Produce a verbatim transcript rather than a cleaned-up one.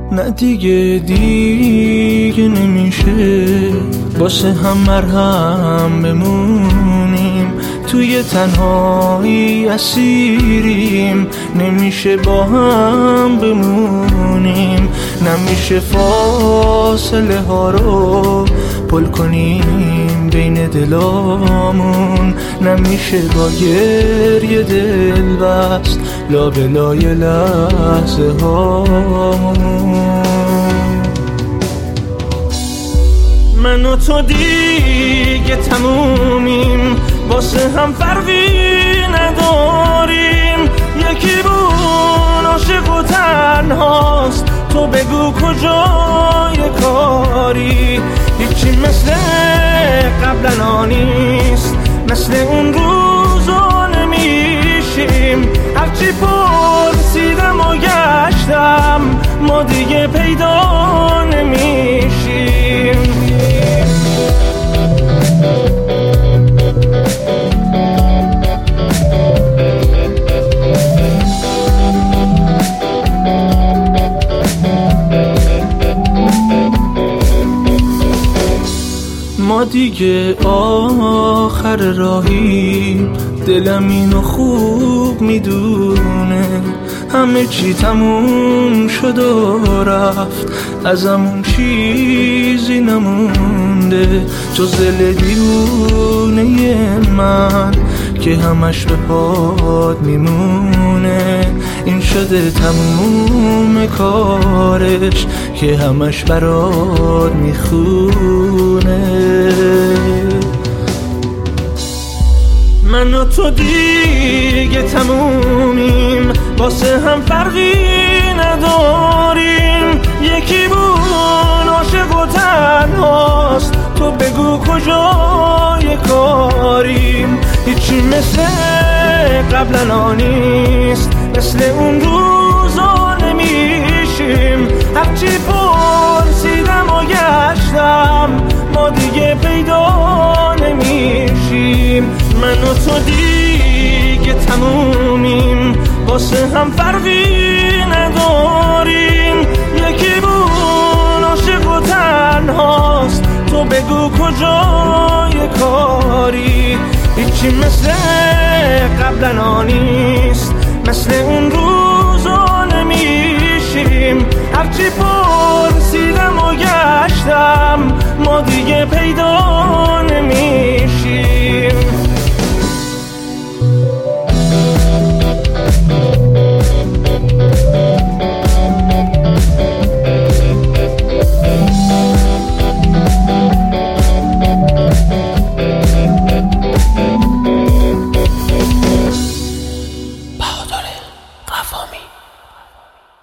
نه دیگه دیگه نمیشه واسه هم مرهم بمونیم، توی تنهایی اسیریم، نمیشه با هم بمونیم، نمیشه فاصله ها رو پل کنیم بین دلامون، نمیشه با گریه دل بست لابلای لحظه هامون. من و تو دیگه تمومیم، واسه هم فرقی نداریم، یکی بون عاشق و تنهاست، تو بگو کجای کاری، هیچی مثل قبلا نیست، مثل اون روزا نمیشیم، هرچی پرسیدم و گشتم ما دیگه پیدا نمیشیم. ما دیگه آخر راهی، دلم اینو خوب میدونه، همه چی تموم شد و رفت، ازمون چیزی نمونده جز دل دیوونه من که همش به پات میمونه، این شده تموم کارش که همش برات میخونه. من و تو دیگه تمومیم، واسه هم فرقی نداریم، یکی بون عاشق و تنهاست، تو بگو کجای کاریم، هیچی مثل قبلا نیست، مثل اون روزا نمیشیم، هرچی پرسیدم و گشتم ما دیگه پیدا نمیشیم. من و تو دیگه تمومیم، واسه هم فرقی نداریم، یکی بون عاشق و تنهاست، تو بگو کجای کاری، هیچی مثل قبلا نیست، مثل اون روزا نمیشیم، هرچی پرسیدم و گشتم ما دیگه پیدا نمیشیم.